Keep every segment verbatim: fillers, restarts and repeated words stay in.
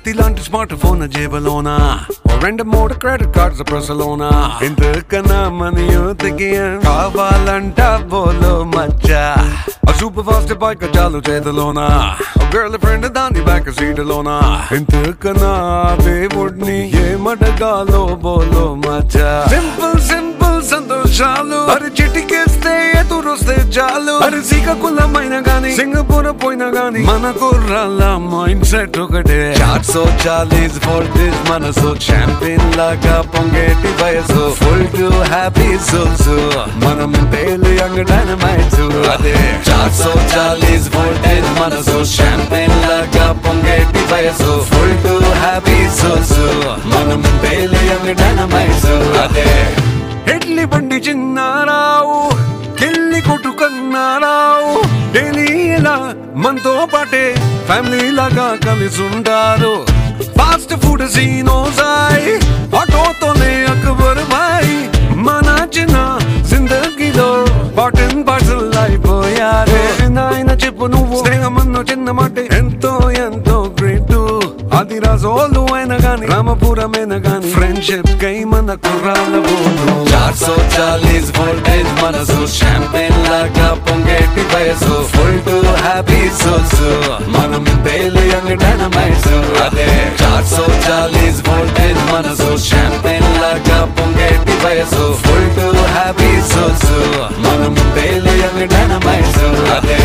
కత్తి లాంటి smart phone జేబులోనా రెండు మూడు క్రెడిట్ కార్డ్స్ ప్రసలోనా ఇంతకన్నా మన యూత్కి కావాలంట బోలో మచ్చా సూపర్ ఫాస్ట్ బైక్ చాలు చేతిలోనా గర్ల్ ఫ్రెండ్ దాని బ్యాక్ సీటులోనా ఇంతకన్నా దేవుడిని ఏమడగాలో బోలో మచ్చా సింపుల్ సింపుల్ సంతోషాలు అరి చిటికేస్తే ఎదురొస్తే చాలు అరి శ్రీకాకుళమైన గాని సింగపూర్ పోయినా గాని మన కుర్రాళ్ళ మైండ్ సెట్ ఒకటే చార్ సో చాలీస్ వోల్టేజ్ మనసు ఛాంపియన్ లాగా పొంగేటి వయసు ఫుల్ టు హ్యాపీ సోల్స్ మనం తేలి యంగ్ డైనమైట్స్ అదే చార్ సో చాలీస్ వోల్టేజ్ మనసు ఛాంపియన్ లాగా పొంగేటి వయసు ఫుల్ టు హ్యాపీ సోల్స్ మనం తేలి యంగ్ డైనమైట్స్ అదే ఇడ్లీ బండి చిన్నారావు కెళ్ళి కొట్టుకన్నారావు డైలీ ఇలా మనతో పాటే ఫ్యామిలీ లాగా కలిసి ఉంటారు ఫాస్ట్ ఫుడ్ సీనోసాయి ఆటోతోనే అక్బర్ బాయ్ మన చిన్న జిందగీలో పాటన్ పాటల్ అయిపోయారే నాయన చెప్పు నువ్వు స్నేహమన్ను చిన్న మాట ఎంతో ఎంతో గ్రేట్ అది రాజోలు అయినా గాని రామపురమైన గాని ఫ్రెండ్షిప్ కై మన కుర్రాళ్ళ బోను చార్ సో చాలీస్ వోల్టేజ్ మనసు ఛాంపియన్ లాగా పొంగేటి వయసు ఫుల్ టు హ్యాపీ సోల్స్ మనం తేలి యంగ్ డైనమైట్స్ అదే చార్ సో చాలీస్ వోల్టేజ్ మనసు ఛాంపియన్ లాగా పొంగేటి వయసు ఫుల్ టు హ్యాపీ సోల్స్ మనం తేలి యంగ్ డైనమైట్స్ అదే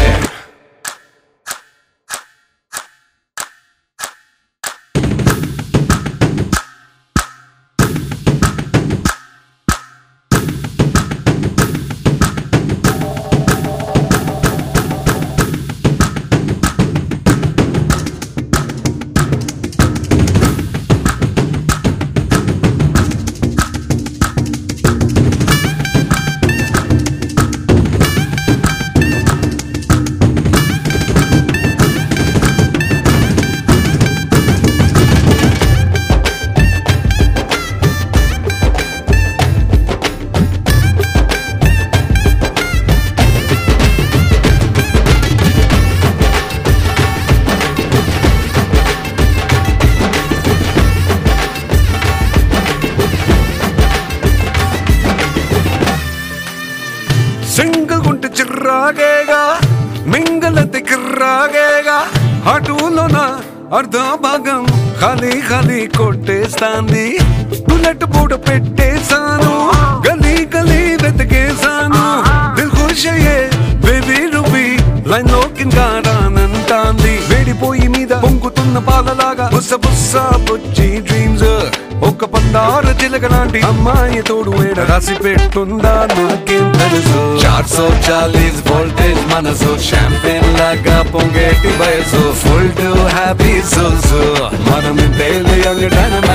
సింగగుంట చిర్రాగేగా మింగలతి కిర్రాగేగా అటులోన అర్ధ భాగం ఖాళీ ఖాళీ కొట్టేస్తాంది బుల్లెట్ పూట పెట్టేశాను గలీ గలీ వెతికేశాను దిల్ ఖుష్ అయ్యే బేబీ రూబీ లైన్ లోకి రానంటాంది వేడిపోయి మీద పొంగుతున్న పాలలాగా బుస్స బుస్స బుచ్చి డ్రీమ్స్ ఒక పందారు చిలక లాంటి అమ్మాయి తోడు వేడ రాసి పెట్టుందా నాకేం తెలుసు చార్ సో చాలీస్ వోల్టేజ్ మనసు ఛాంపియన్ లాగా పొంగేటి వయసు ఫుల్ టు హ్యాపీ సోల్స్ మనం తేలి యంగ్ డైనమైట్స్